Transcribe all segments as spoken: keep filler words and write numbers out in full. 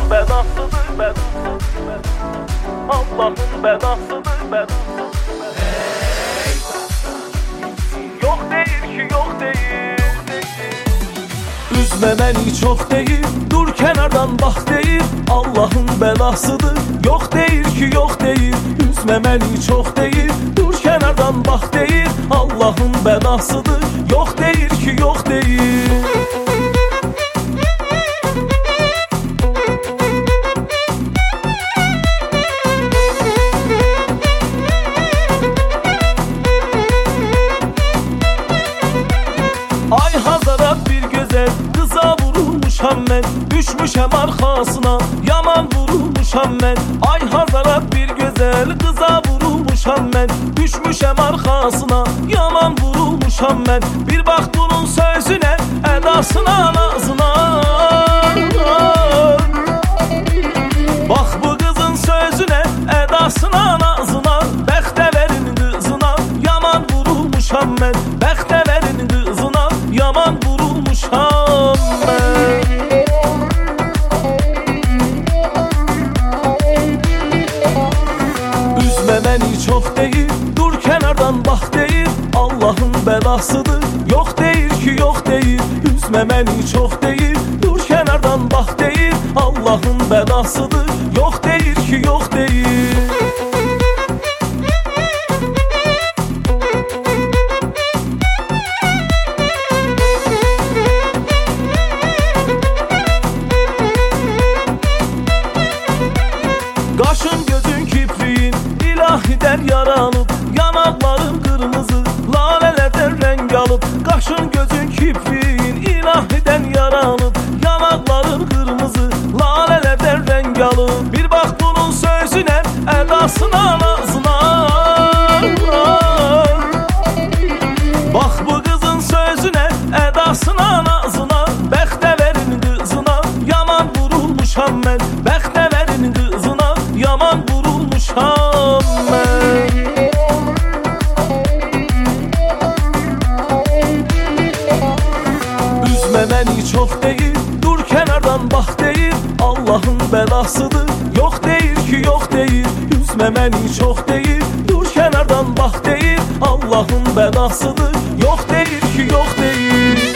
belasıdır, belasıdır. Allah'ın belasıdır, belasıdır. Yok değil ki, yok değil. Üzme beni çok değil, dur kenardan bak değil. Allah'ın belasıdır, yok değil ki, yok değil. Üzme beni çok değil, dur kenardan bak değil. Allah'ın belasıdır, yok değil ki, yok değil. Ay Hazarat bir güzel kıza vurulmuşam ben, düşmüşem arkasına, yaman vurulmuşam ben. Ay Hazarat bir güzel kıza vurulmuşam ben, düşmüşem arkasına, yaman vurulmuşam ben. Bir bak bunun sözüne, edasına, nazına. Bak bu kızın sözüne, edasına, nazına. Bekteverin kızına, yaman vurulmuşam ben. Bekteverin kızına, yaman vurulmuşam ben. Üzme beni çok değil, dur kenardan bak değil. Allah'ın belasıdır, yok değil ki, yok değil. Üzme beni çok değil, dur kenardan bak değil. Allah'ın belasıdır, yok değil ki, yok değil. Kaşın gözün kipriğin ilahiden yaranıp, yanakların kırmızı lalelerden renk alıp. Kaşın gözün kipriğin ilahiden yaranıp, yanakların kırmızı lalelerden renk alıp. Bir bak bunun sözüne, edasına, nazına. Bak bu kızın sözüne, edasına, nazına. Bekteverin kızına, yaman vurulmuşam ben. Bekteverin kızına, yaman vurulmuşam ben. Üzme beni çok değil, dur kenardan bak değil. Allah'ın belasıdır, yok değil ki, yok değil. Üzme beni çok değil, dur kenardan bak değil. Allah'ın belasıdır, yok değil ki, yok değil.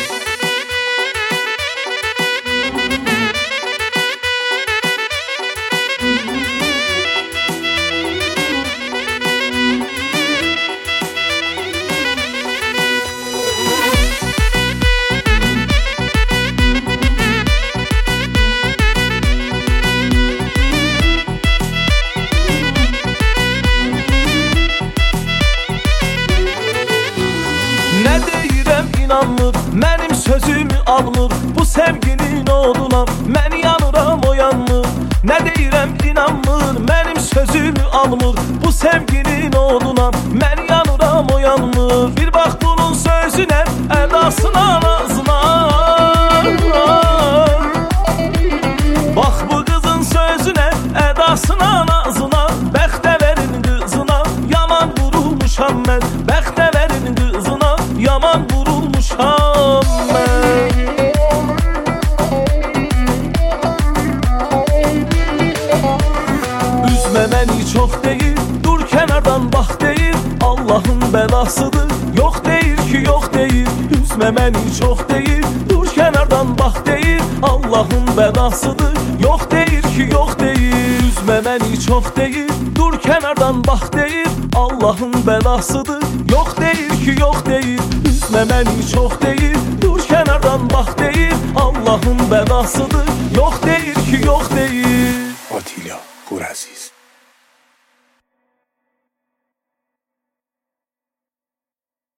Ne deyirəm inanmır, mənim sözümü almır. Bu sevginin oduna mən yanıram, o yanmır. Ne deyirəm inanmır, mənim sözümü almır. Bu sevginin oduna mən yanıram, o yanmır. Bir bak bunun sözüne, edasına, nazına. Bak bu kızın sözüne, edasına, nazına. Bekteverin kızına, yaman vurulmuşam ben. Bekteverin kızına, yaman vurulmuşam ben. Üzme beni çok değil, dur kenardan bak değil. Allah'ın belasıdır, yok değil ki, yok değil. Üzme beni çok değil, dur kenardan bak değil. Allah'ın belasıdır, yok değil ki, yok değil. Üzme beni çok değil, dur kenardan bak değil. Allah'ın belasıdır, yok değil ki, yok değil. Üzme beni çok değil, dur kenardan bak değil. Allah'ın belasıdır, yok değil ki, yok değil. Atilla Kuraziz.